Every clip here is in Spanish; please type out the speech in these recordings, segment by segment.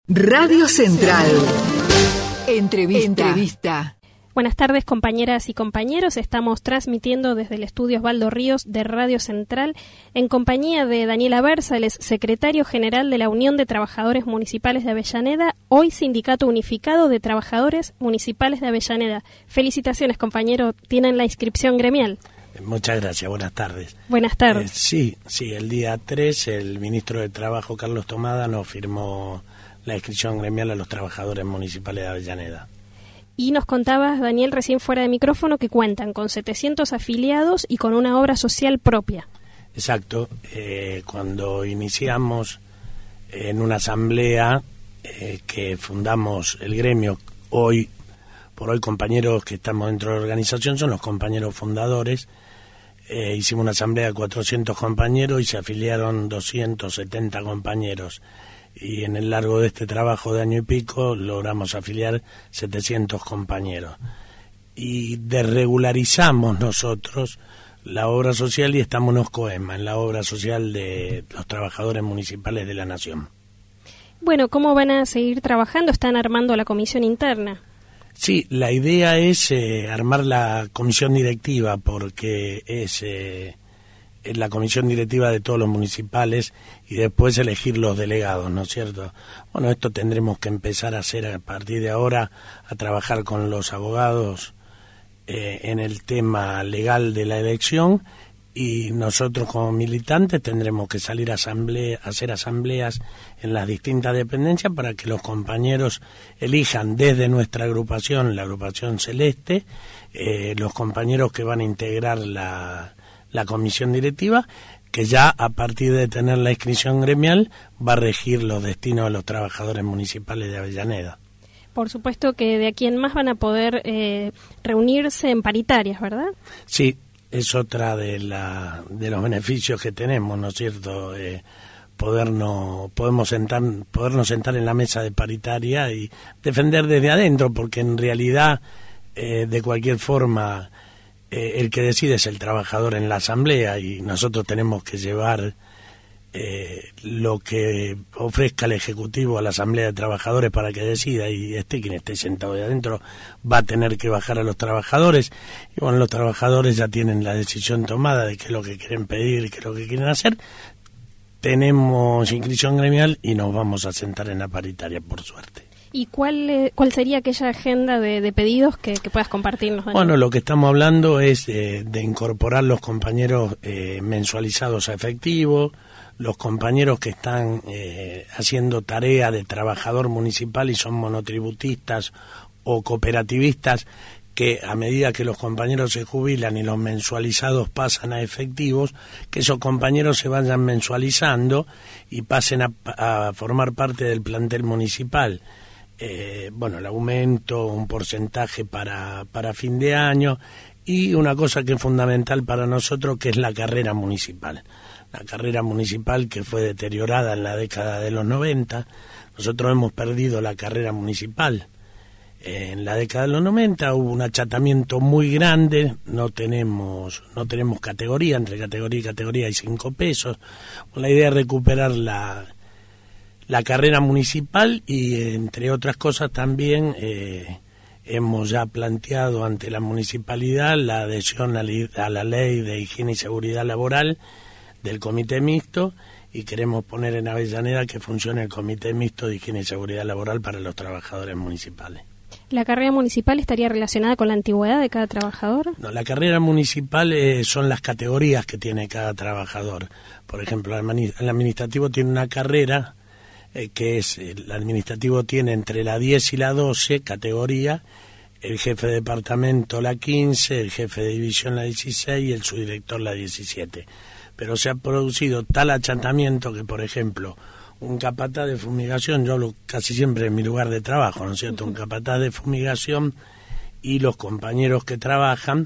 Radio Central. Entrevista. Buenas tardes, compañeras y compañeros. Estamos transmitiendo desde el estudio Osvaldo Ríos de Radio Central en compañía de Daniel Aversa, el secretario general de la Unión de Trabajadores Municipales de Avellaneda, hoy Sindicato Unificado de Trabajadores Municipales de Avellaneda. Felicitaciones, compañero. Tienen la inscripción gremial. Muchas gracias, buenas tardes. Buenas tardes. Sí, el día 3 el ministro de Trabajo, Carlos Tomada, nos firmó la inscripción gremial a los trabajadores municipales de Avellaneda. Y nos contabas, Daniel, recién fuera de micrófono, que cuentan con 700 afiliados y con una obra social propia. Exacto. Cuando iniciamos en una asamblea que fundamos el gremio, por hoy compañeros que estamos dentro de la organización son los compañeros fundadores. Hicimos una asamblea de 400 compañeros y se afiliaron 270 compañeros. Y en el largo de este trabajo de año y pico logramos afiliar 700 compañeros. Y desregularizamos nosotros la obra social y estamos en COEMA, en la obra social de los trabajadores municipales de la Nación. Bueno, ¿cómo van a seguir trabajando? ¿Están armando la comisión interna? Sí, la idea es armar la comisión directiva, porque es la comisión directiva de todos los municipales y después elegir los delegados, ¿no es cierto? Bueno, esto tendremos que empezar a hacer a partir de ahora, a trabajar con los abogados en el tema legal de la elección, y nosotros como militantes tendremos que salir a hacer asambleas en las distintas dependencias para que los compañeros elijan desde nuestra agrupación, la agrupación Celeste, los compañeros que van a integrar la comisión directiva, que ya a partir de tener la inscripción gremial va a regir los destinos de los trabajadores municipales de Avellaneda. Por supuesto que de aquí en más van a poder reunirse en paritarias, ¿verdad? Sí, es otra de los beneficios que tenemos, ¿no es cierto? Podernos sentar en la mesa de paritaria y defender desde adentro, porque en realidad de cualquier forma el que decide es el trabajador en la asamblea, y nosotros tenemos que llevar lo que ofrezca el Ejecutivo a la asamblea de trabajadores para que decida, y quien esté sentado de adentro va a tener que bajar a los trabajadores, y bueno, los trabajadores ya tienen la decisión tomada de qué es lo que quieren pedir, qué es lo que quieren hacer. Tenemos inscripción gremial y nos vamos a sentar en la paritaria, por suerte. ¿Y cuál sería aquella agenda de pedidos que puedas compartirnos, Daniel? Bueno, lo que estamos hablando es de incorporar los compañeros mensualizados a efectivo, los compañeros que están haciendo tarea de trabajador municipal y son monotributistas o cooperativistas, que a medida que los compañeros se jubilan y los mensualizados pasan a efectivos, que esos compañeros se vayan mensualizando y pasen a formar parte del plantel municipal. El aumento, un porcentaje para fin de año, y una cosa que es fundamental para nosotros, que es la carrera municipal. La carrera municipal que fue deteriorada en la década de los 90, nosotros hemos perdido la carrera municipal. En la década de los 90 hubo un achatamiento muy grande, no tenemos categoría, entre categoría y categoría hay 5 pesos. La idea es recuperar la carrera municipal y, entre otras cosas, también hemos ya planteado ante la municipalidad la adhesión a la ley de higiene y seguridad laboral del comité mixto, y queremos poner en Avellaneda que funcione el comité mixto de higiene y seguridad laboral para los trabajadores municipales. ¿La carrera municipal estaría relacionada con la antigüedad de cada trabajador? No, la carrera municipal son las categorías que tiene cada trabajador. Por ejemplo, el administrativo tiene una carrera que es, el administrativo tiene entre la 10 y la 12 categoría, el jefe de departamento la 15, el jefe de división la 16 y el subdirector la 17. Pero se ha producido tal achatamiento que, por ejemplo, un capataz de fumigación, yo hablo casi siempre en mi lugar de trabajo, ¿no es cierto? Un capataz de fumigación y los compañeros que trabajan,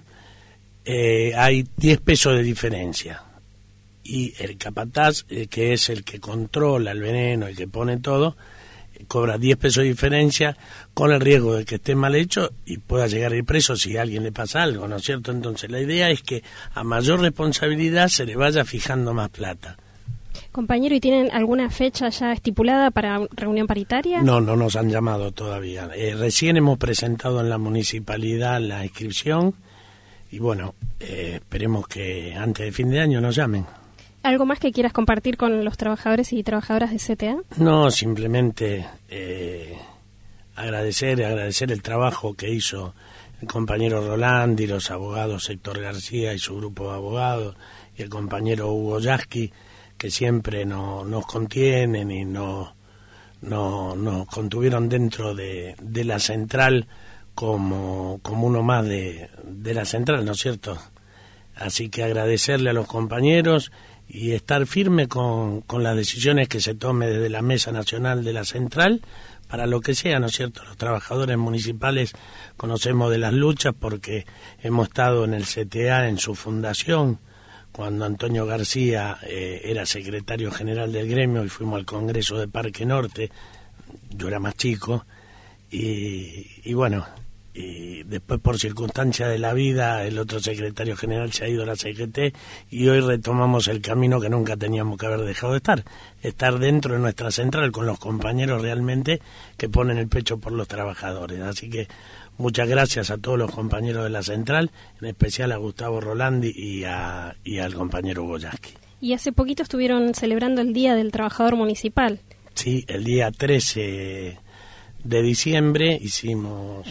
hay 10 pesos de diferencia. Y el capataz, que es el que controla el veneno, el que pone todo, cobra 10 pesos de diferencia, con el riesgo de que esté mal hecho y pueda llegar a ir preso si a alguien le pasa algo, ¿no es cierto? Entonces la idea es que a mayor responsabilidad se le vaya fijando más plata. Compañero, ¿y tienen alguna fecha ya estipulada para reunión paritaria? No nos han llamado todavía. Recién hemos presentado en la municipalidad la inscripción y bueno, esperemos que antes de fin de año nos llamen. ¿Algo más que quieras compartir con los trabajadores y trabajadoras de CTA? No, simplemente agradecer el trabajo que hizo el compañero Rolandi, los abogados Héctor García y su grupo de abogados, y el compañero Hugo Yasky, que siempre nos contienen y nos contuvieron dentro de la central como uno más de la central, ¿no es cierto? Así que agradecerle a los compañeros y estar firme con las decisiones que se tome desde la Mesa Nacional de la Central para lo que sea, ¿no es cierto? Los trabajadores municipales conocemos de las luchas porque hemos estado en el CTA, en su fundación, cuando Antonio García era secretario general del gremio y fuimos al Congreso de Parque Norte. Yo era más chico y bueno, y después por circunstancias de la vida el otro secretario general se ha ido a la CGT y hoy retomamos el camino que nunca teníamos que haber dejado de estar dentro de nuestra central con los compañeros realmente que ponen el pecho por los trabajadores. Así que muchas gracias a todos los compañeros de la central, en especial a Gustavo Rolandi y al compañero Hugo Yasky. Y hace poquito estuvieron celebrando el Día del Trabajador Municipal. Sí, el día 13 de diciembre hicimos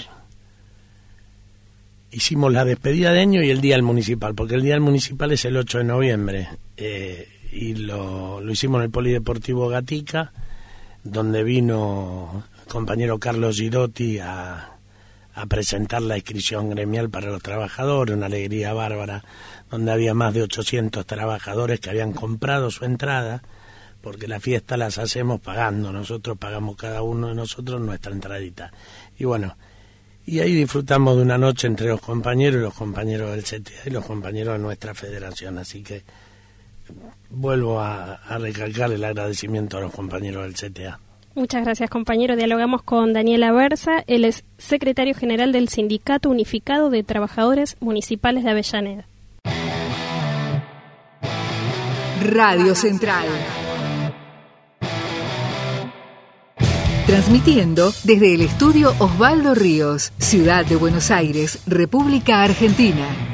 la despedida de año y el Día del Municipal, porque el Día del Municipal es el 8 de noviembre, y lo hicimos en el Polideportivo Gatica, donde vino el compañero Carlos Girotti a presentar la inscripción gremial para los trabajadores, una alegría bárbara, donde había más de 800 trabajadores que habían comprado su entrada, porque la fiesta las hacemos pagando, nosotros pagamos cada uno de nosotros nuestra entradita. Y bueno, y ahí disfrutamos de una noche entre los compañeros y los compañeros del CTA y los compañeros de nuestra federación. Así que vuelvo a recalcar el agradecimiento a los compañeros del CTA. Muchas gracias, compañero. Dialogamos con Daniel Aversa, él es secretario general del Sindicato Unificado de Trabajadores Municipales de Avellaneda. Radio Central. Transmitiendo desde el estudio Osvaldo Ríos, Ciudad de Buenos Aires, República Argentina.